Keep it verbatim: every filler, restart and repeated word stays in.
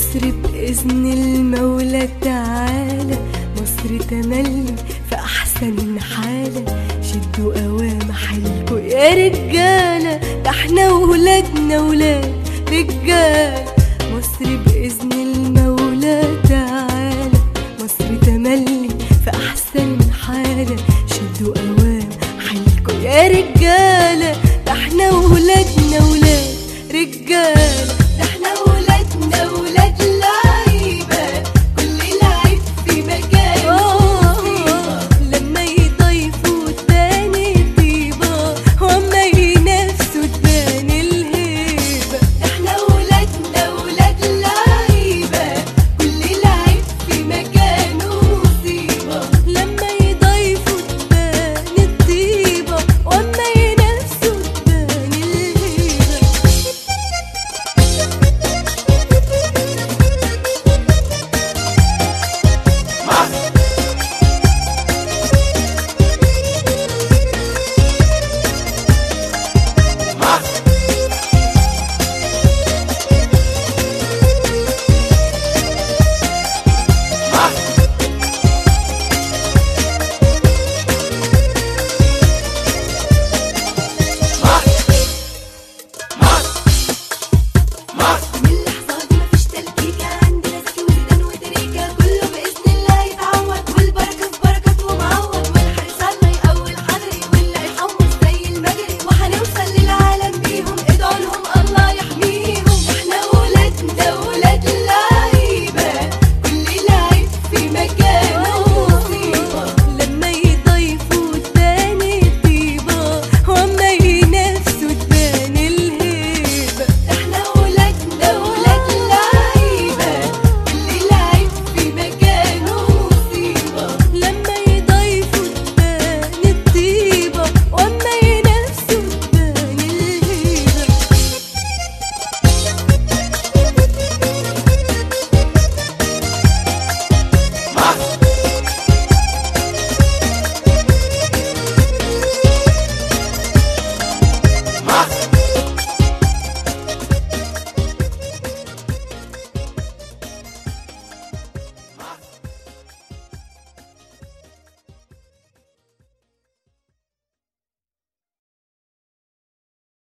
مصر بإذن المولى تعالى، مصر تملي في أحسن حالة. شدوا قوام حيلكوا يا رجالة، ده احنا وولادنا ولاد رجالة. مصر بإذن المولى تعالى، مصر تملي في أحسن حالة. شدوا قوام حيلكوا يا رجالة، ده احنا وولادنا ولاد رجالة.